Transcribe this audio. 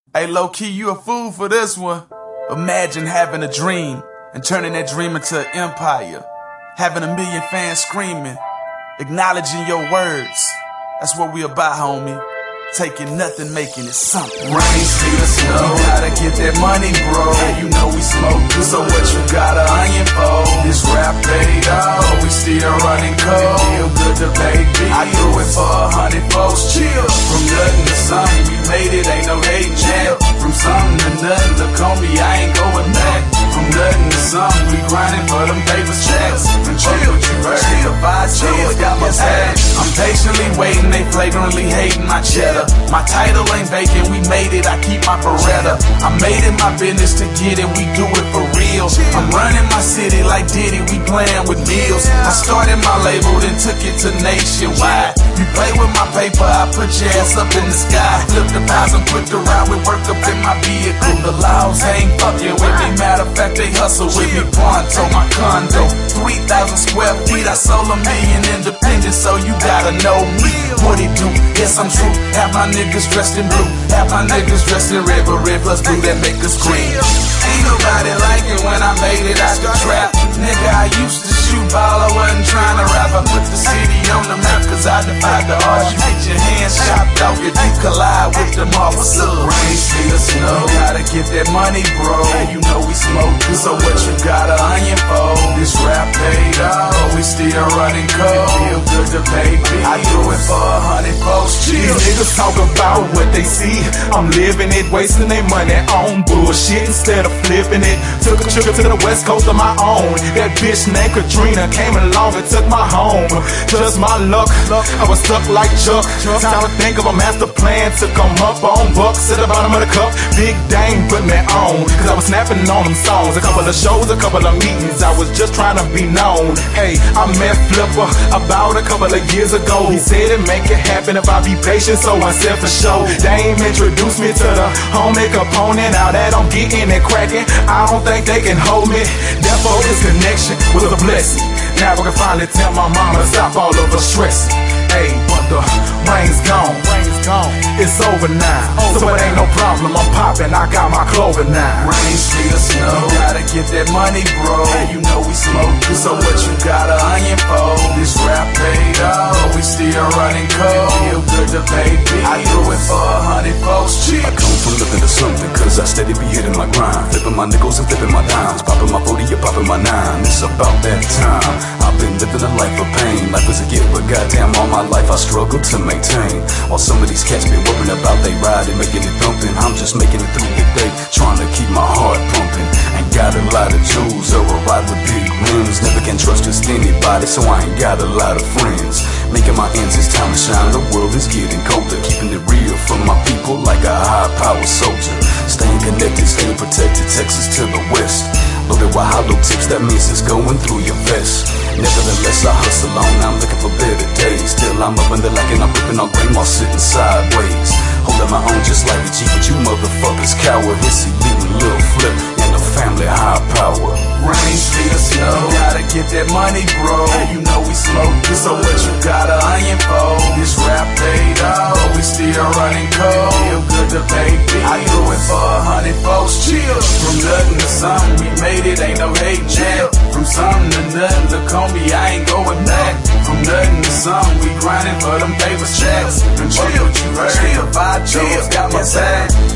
Hey, low-key, you a fool for this one. Imagine having a dream and turning that dream into an empire. Having 1 million fans screaming, acknowledging your words. That's what we about, homie. Taking nothing, making it something. Rain, sleet, or snow, you gotta get that money, bro. You know we smoke good, so what you got an onion for? This rap paid off, we still running cold. Feel good to baby, I do it for 100 folks. Chill, from nothing to something, we made it, ain't no hate jail. From something to nothing, look on me, I ain't going back. From nothing to something, we grinding for them paper checks. And chill, what you heard, the vibe chill, got my back. I'm patiently waiting, they flagrantly hating my cheddar. My title ain't vacant, we made it, I keep my Beretta. I made it my business to get it, we do it for real. I'm running my city like Diddy, we playing with meals. I started my label, then took it to nationwide. You play with my paper, I put your ass up in the sky. Flip the pies and put the ride with work up in my vehicle. The laws ain't fucking with me, matter of fact they hustle with me. Pronto, my condo, 3,000 square feet, I sold 1 million independent, so you gotta know me. What it do? Yes, I'm true. Half my niggas dressed in blue, half my niggas dressed in red, but red plus blue that make us scream. Ain't nobody like it when I made it out the trap. Nigga, I used to shoot ball, I wasn't trying to rap. I put the city on the map, cause I defied the odds. You get your hands chopped off if you collide with them officers. Rain, sleet, or snow, you gotta get that money, bro. You know we smoke good, so what you got an onion for? This rap paid off, we still running cold. Feel good to baby, I do it for 100 folks. These niggas talk about what they see, I'm living it, wasting their money on bullshit instead of flipping it. Took a trip to the west coast of my own. That bitch named Katrina came along and took my home. Just my luck, I was stuck like Chuck. Time to think of a master plan to come up on bucks at the bottom of the cup. Big Dame put me on, cause I was snapping on them songs. A couple of shows, a couple of meetings, I was just trying to be known. Hey, I met Flipper about a couple of years ago. He said it make it happen if I be patient, so I said for sure. Dame introduced me to the homie component. Now that I'm getting it cracking, I don't think they can hold me. Therefore this connection was a blessing. Now I can finally tell my mama to stop all of the stress. Hey, but the rain's gone, it's over now, so it ain't no problem, I'm popping, I got my clover now. Rain, sleet, or snow, you gotta get that money, bro. You know we smoke good, so what you got an onion for? This rap paid off, we still running cold. Feel good to baby, I do it for 100 folks. Cheap. I come from nothing to something, cause I steady be hitting my grind. Flipping my nickels and flipping my dimes. Popping my 40, you're popping my 9. It's about that time. I've been living a life of pain. Life is a gift, but goddamn all my life I struggle to maintain. While some of these cats be worrying about they ride and making it thumping, I'm just making it through the day, trying to keep my heart pumping. Ain't got a lot of jewels or a ride with big rims. Never can trust just anybody, so I ain't got a lot of friends. Making my ends, it's time to shine. The world is getting colder, keeping it real for my people like a high-powered soldier. Staying connected, staying protected, Texas to the west. Loaded with hollow tips, that means it's going through your vest. Nevertheless, I hustle on, I'm looking for better days. Still I'm up in the lack and I'm ripping on grain while sitting sideways. Holding my own just like a G, but you motherfuckers coward. Hissy, leaving Lil Flip and the family high power. Rain, sleet, or snow, you gotta get that money, bro. You know we smoke good, so what you got an onion for? This rap paid off, we still running cold. Feel good to baby, I do it for 100 folks. Chill, from nothing to something, we made it, ain't no hate jail. From something to nothing, look on me, I ain't going back. From nothing to something, we grinding for them paper checks. And chill, what you heard, the vibe chills, got my back.